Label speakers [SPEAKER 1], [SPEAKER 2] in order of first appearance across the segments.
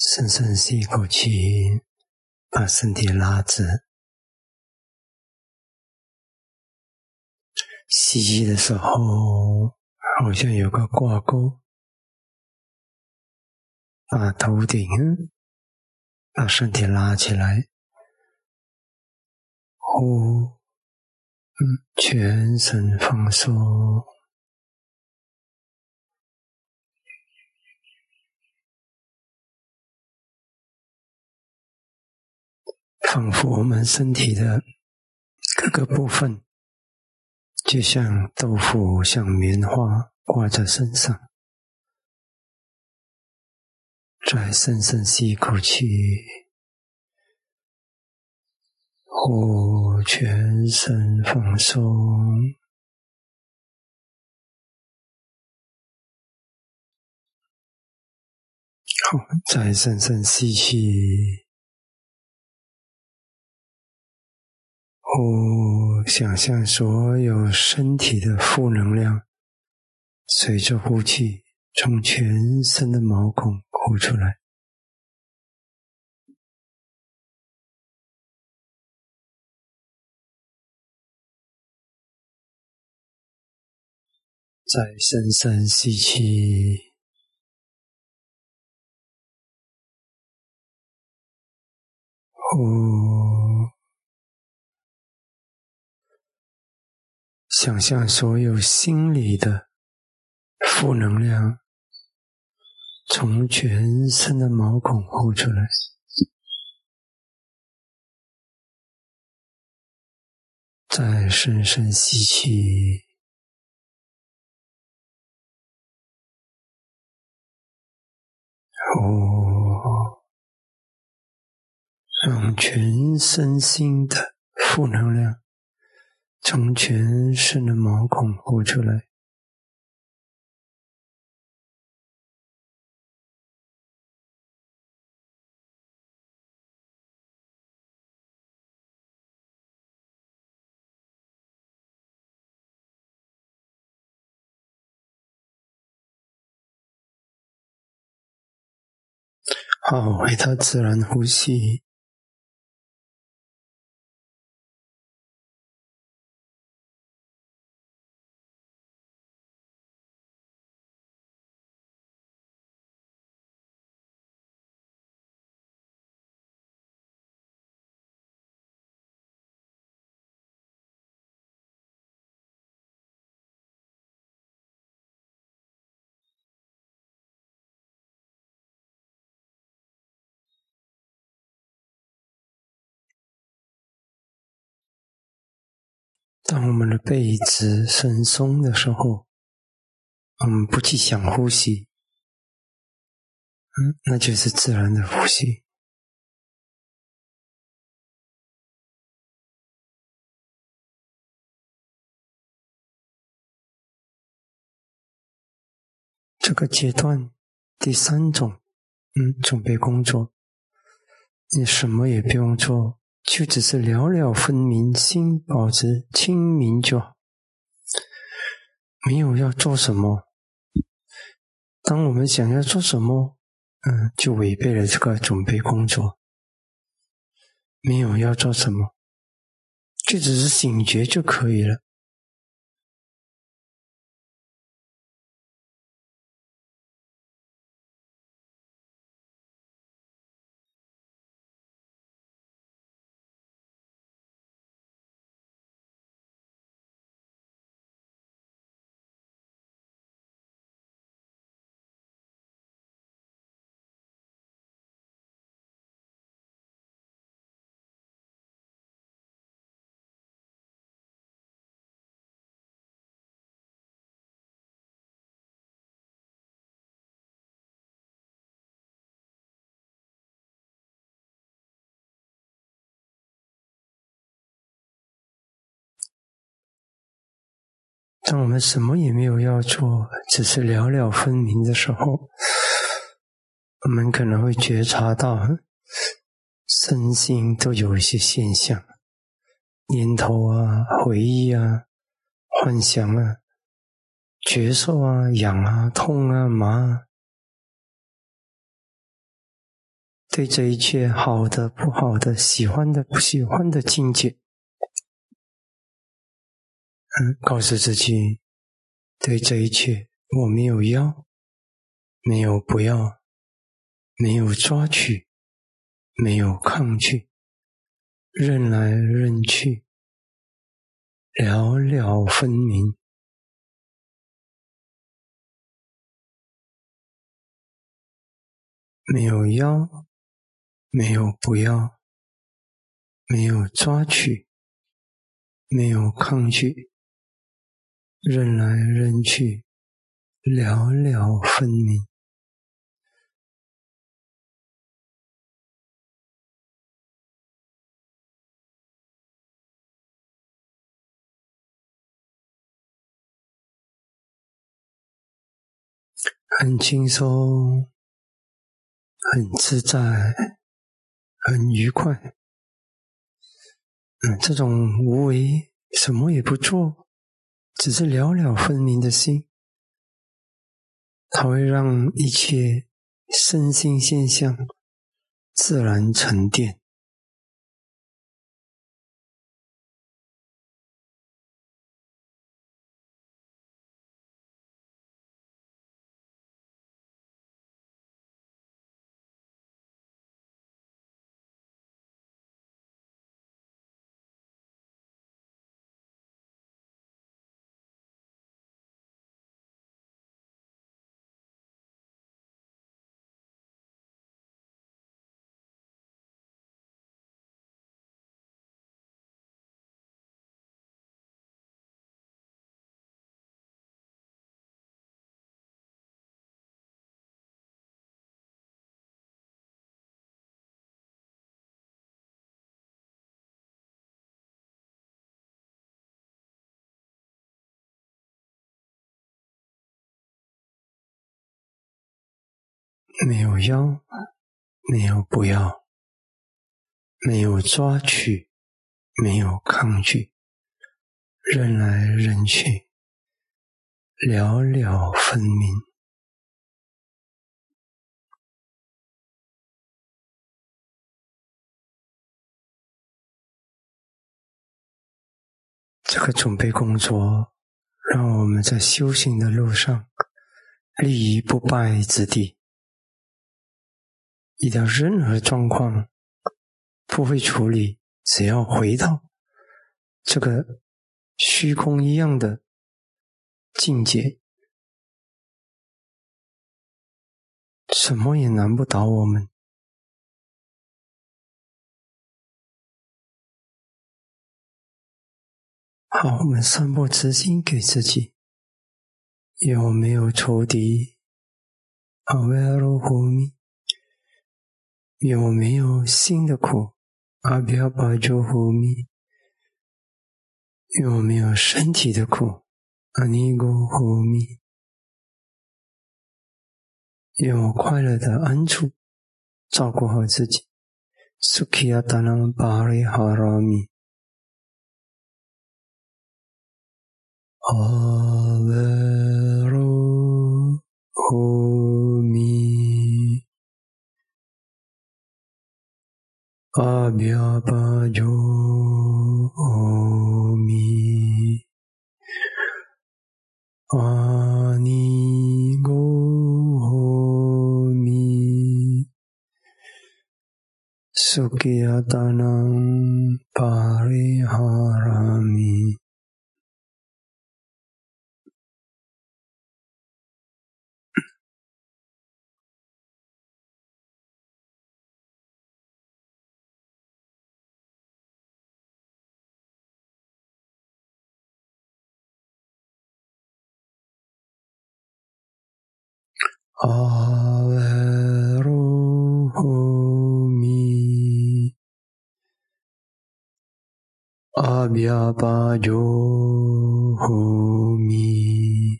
[SPEAKER 1] 深深吸一口气，把身体拉直。吸气的时候，好像有个挂钩，把头顶、把身体拉起来。呼，全身放松。仿佛我们身体的各个部分就像豆腐，像棉花挂在身上。再深深吸一口气，呼，全身放松。好，再深深吸气，呼，想象所有身体的负能量随着呼气从全身的毛孔呼出来。再深深吸气，呼，想象所有心理的负能量从全身的毛孔呼出来。再深深吸气，呼，让全身心的负能量从全身的毛孔呼出来。好，回到自然呼吸。当我们的背直伸松的时候，我们不去想呼吸，那就是自然的呼吸。这个阶段第三种，准备工作，你什么也不用做，就只是了了分明，心保持清明就好，没有要做什么。当我们想要做什么，就违背了这个准备工作。没有要做什么，就只是醒觉就可以了。当我们什么也没有要做，只是了了分明的时候，我们可能会觉察到身心都有一些现象，念头啊、回忆啊、幻想啊、觉受啊、痒啊、痛啊、麻啊， 对这一切好的、不好的、喜欢的、不喜欢的境界，告诉自己，对这一切我没有要，没有不要，没有抓取，没有抗拒，任来任去，了了分明。没有要，没有不要，没有抓取，没有抗拒，任来任去，了了分明。很轻松，很自在，很愉快。这种无为，什么也不做，只是了了分明的心，它会让一切身心现象自然沉淀。没有要，没有不要，没有抓取，没有抗拒，任来任去，了了分明。这个准备工作，让我们在修行的路上立于不败之地。遇到任何状况不会处理，只要回到这个虚空一样的境界，什么也难不倒我们。好，我们散播慈心给自己，有没有仇敌？有没有新的苦？有没有身体的苦？有快乐的安住，照顾好自己。Sukhiyatanam pariharami Averohumi Abhyapajomi Anigohomi Sukhiyatanam pariharami Averohumi Abhyapajomi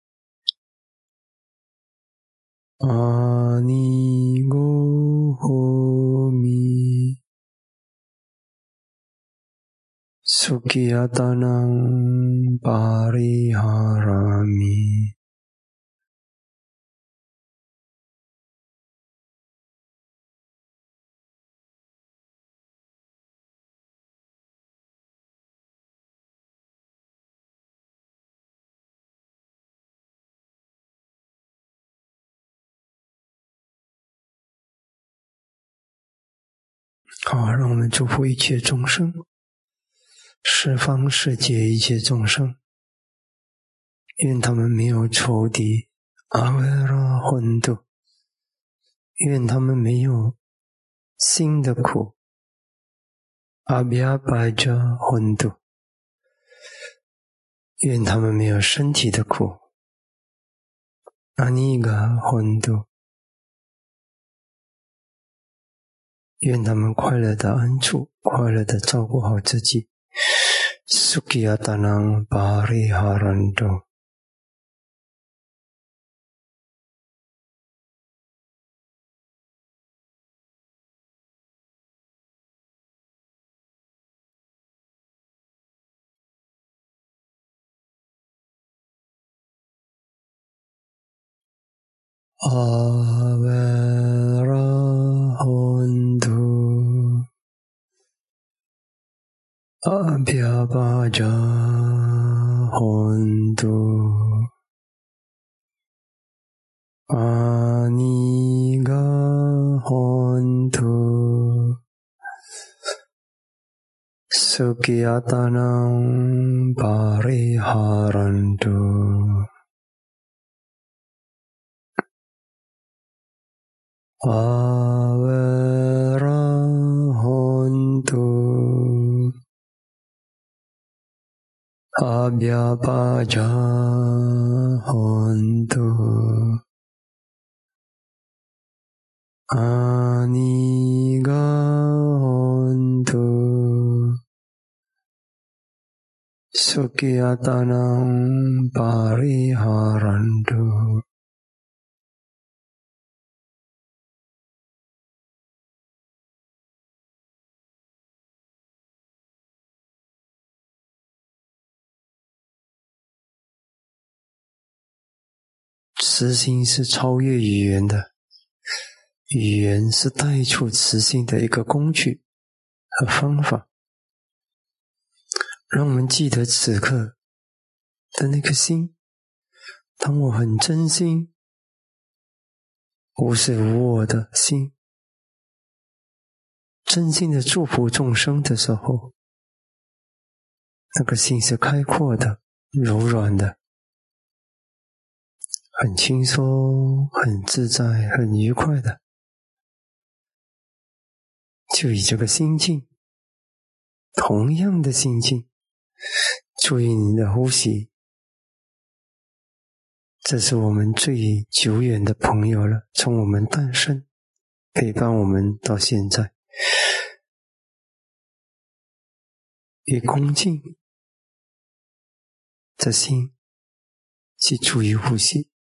[SPEAKER 1] Anigohomi Sukhiyatanam pariharami 好，让我们祝福一切众生，十方世界一切众生，愿他们没有仇敌，阿维拉混度，愿他们没有心的苦，阿比亚巴加混度，愿他们没有身体的苦，阿尼嘎混度，愿他们快乐的安住，快乐的照顾好自己。Sukhiyatanang pariharantu. Averahuntu Abhyabhajahuntu Anigahuntu Sukhiyatanang pariharantu. Averahuntu Abhyabhajahuntu Anigahuntu Sukhiyatanang pariharantu. 慈心是超越语言的，语言是带出慈心的一个工具和方法。让我们记得此刻的那颗心，当我很真心、无私无我的心，真心的祝福众生的时候，那个心是开阔的、柔软的，很轻松、很自在、很愉快的。就以这个心境，同样的心境，注意你的呼吸。这是我们最久远的朋友了，从我们诞生陪伴我们到现在，以恭敬的心去注意呼吸。